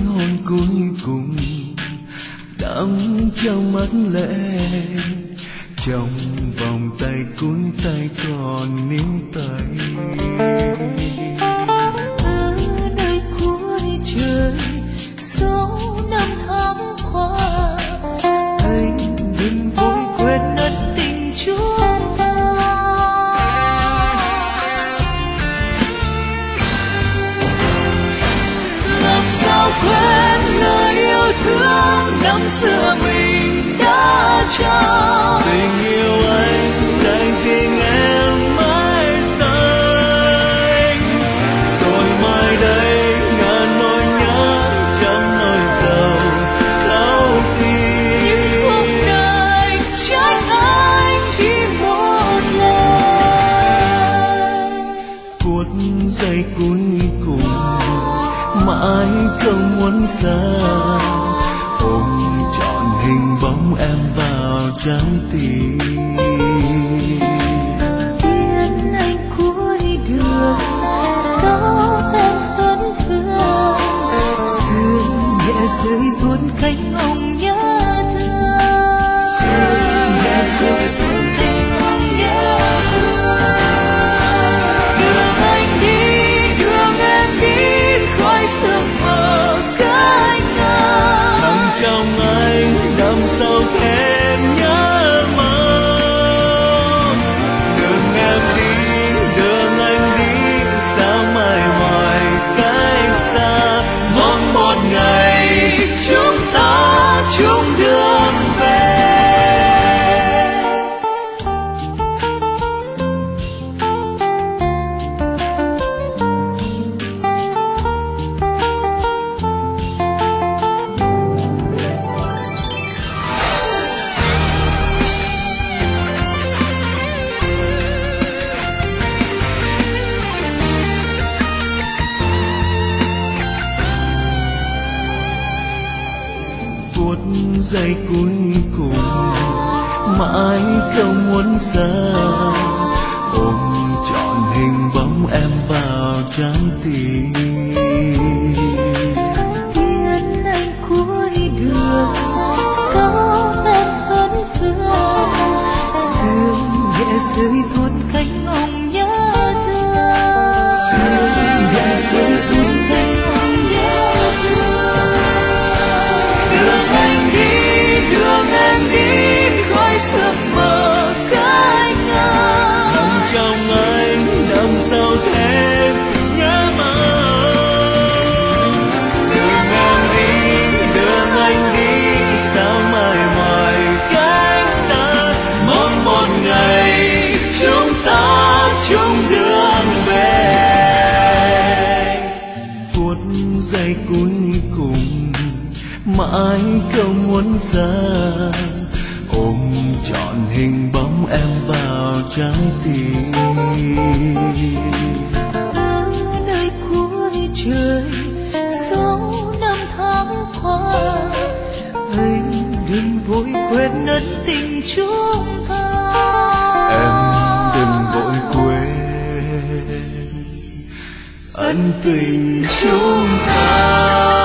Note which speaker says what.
Speaker 1: hôn cuối cùng đắm trong mắt lệ, trong vòng tay cuối tay còn níu tay.
Speaker 2: Ở nơi cuối trời số năm tháng qua, anh đừng vội quên ân tình chúng ta. Làm sao quên lời yêu thương năm xưa mình đã trao.
Speaker 1: Tình yêu anh dành riêng em mãi xanh, rồi mai đây ngàn nỗi nhớ trăm nỗi sầu thấu tim.
Speaker 2: Nhưng cuộc đời trách anh chỉ một lần.
Speaker 1: Phút giây cuối cùng mãi không muốn xa, ôm trọn hình bóng em vào trái tim.
Speaker 2: Tiến anh cuối đường có em phấn vương, sương nhẹ rơi tuôn cánh ông nhớ thương. Sương nhẹ rơi tuôn cánh ông nhớ thương. Đường anh đi, đường em đi, khói sương mờ cánh ngàn.
Speaker 1: Thầm trong anh đậm sâu thêm nhớ mong. Đường em đi, đường anh đi, sao mãi mỏi cách xa. Mong một ngày chúng ta chung đường về. Phút giây cuối cùng mãi không muốn xa, ôm trọn hình bóng em vào trái tim.
Speaker 2: Tiến anh cuối đường có em phấn vương, sương nhẹ rơi tuôn cánh ông nhớ thương. Sương nhẹ rơi tuôn cánh ông nhớ thương. Đường anh đi, đường em đi, khói sương mờ cánh ngàn.
Speaker 1: Thầm trong anh đậm sâu thêm nhớ mong. Đường em đi, đường anh đi, sao mãi mỏi cách xa. Mong một ngày chúng ta chung đường về. Phút giây cuối cùng mãi không muốn xa, ôm trọn hình bóng em vào trái tim.
Speaker 2: Ở nơi cuối trời số năm tháng qua, anh đừng vội quên ân tình chúng ta.
Speaker 1: Em đừng vội quên ân tình chúng ta.